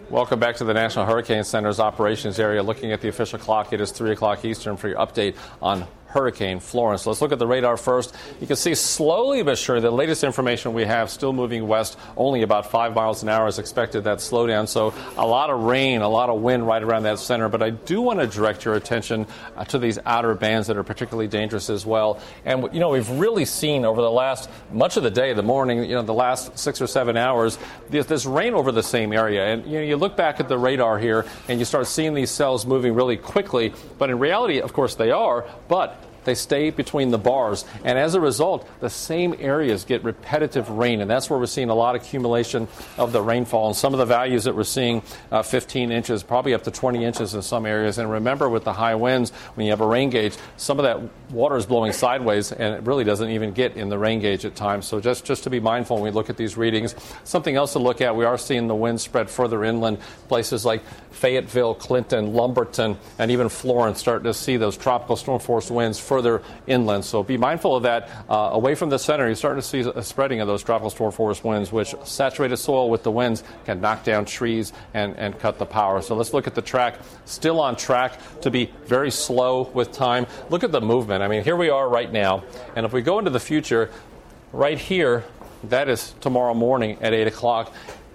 Welcome back to the National Hurricane Center's operations area. Looking at the official clock, it is 3 o'clock Eastern for your update on Hurricane Florence. Let's look at the radar first. You can see slowly but surely the latest information we have still moving west, only about 5 miles an hour is expected, that slowdown. So a lot of rain, a lot of wind right around that center. But I do want to direct your attention to these outer bands that are particularly dangerous as well. And, we've really seen over the last much of the day, the morning, the last 6 or 7 hours, this rain over the same area. And, you look back at the radar here and you start seeing these cells moving really quickly. But in reality, of course, they are. But they stay between the bars, and as a result, the same areas get repetitive rain, and that's where we're seeing a lot of accumulation of the rainfall. And some of the values that we're seeing, 15 inches, probably up to 20 inches in some areas. And remember, with the high winds, when you have a rain gauge, some of that water is blowing sideways, and it really doesn't even get in the rain gauge at times. So just to be mindful when we look at these readings. Something else to look at, we are seeing the wind spread further inland, places like Fayetteville, Clinton, Lumberton, and even Florence starting to see those tropical storm force winds further inland. So be mindful of that. Away from the center, you're starting to see a spreading of those tropical storm force winds, which saturated soil with the winds can knock down trees and cut the power. So let's look at the track. Still on track to be very slow with time. Look at the movement. I mean, here we are right now. And if we go into the future, right here, that is tomorrow morning at 8 o'clock,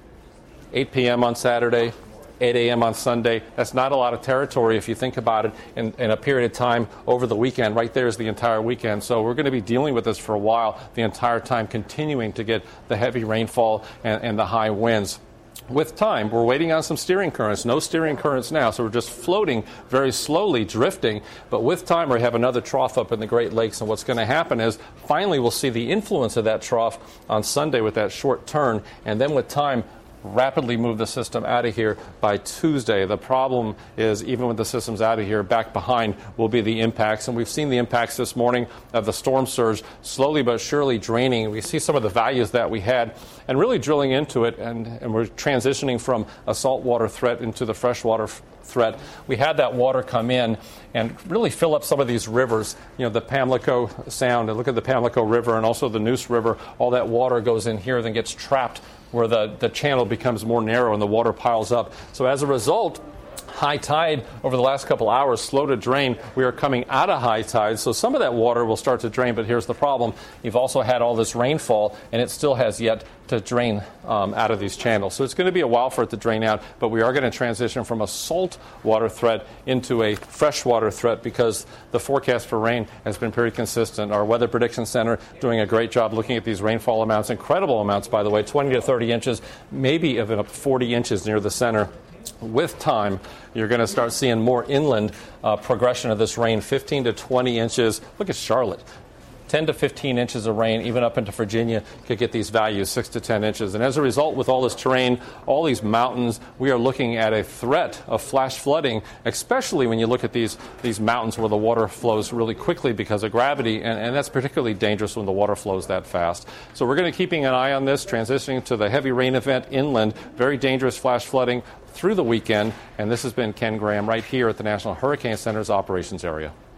8 p.m. on Saturday, 8 a.m. on Sunday. That's not a lot of territory if you think about it in a period of time over the weekend. Right there is the entire weekend. So we're going to be dealing with this for a while, the entire time, continuing to get the heavy rainfall and the high winds. With time, we're waiting on some steering currents. No steering currents now, so we're just floating very slowly, drifting. But with time, we have another trough up in the Great Lakes, and what's going to happen is finally we'll see the influence of that trough on Sunday with that short turn, and then with time, rapidly move the system out of here by Tuesday. The problem is, even with the systems out of here, back behind will be the impacts. And we've seen the impacts this morning of the storm surge slowly but surely draining. We see some of the values that we had and really drilling into it. And we're transitioning from a saltwater threat into the freshwater threat. We had that water come in and really fill up some of these rivers, the Pamlico Sound, and look at the Pamlico River and also the Neuse River. All that water goes in here, then gets trapped where the channel becomes more narrow and the water piles up. So as a result, high tide over the last couple hours, slow to drain. We are coming out of high tide, so some of that water will start to drain, but here's the problem. You've also had all this rainfall, and it still has yet to drain out of these channels. So it's going to be a while for it to drain out, but we are going to transition from a salt water threat into a freshwater threat because the forecast for rain has been pretty consistent. Our Weather Prediction Center doing a great job looking at these rainfall amounts, incredible amounts, by the way, 20 to 30 inches, maybe even up 40 inches near the center. With time, you're going to start seeing more inland progression of this rain, 15 to 20 inches. Look at Charlotte. 10 to 15 inches of rain, even up into Virginia, could get these values, 6 to 10 inches. And as a result, with all this terrain, all these mountains, we are looking at a threat of flash flooding, especially when you look at these mountains where the water flows really quickly because of gravity, and that's particularly dangerous when the water flows that fast. So we're going to keeping an eye on this, transitioning to the heavy rain event inland, very dangerous flash flooding through the weekend. And this has been Ken Graham right here at the National Hurricane Center's operations area.